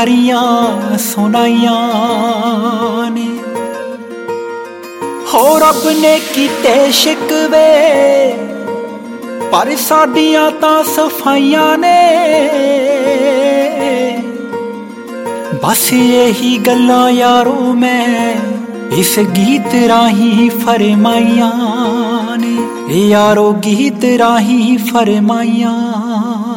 खरियां सुनाइयां ने। हो रब ने कीते शिकवे पर साडियां तां सफाइयां ने। बस यही गल्लां यारो मैं इस गीत राही फरमाइयां ने। यारो गीत राही फरमाइयां।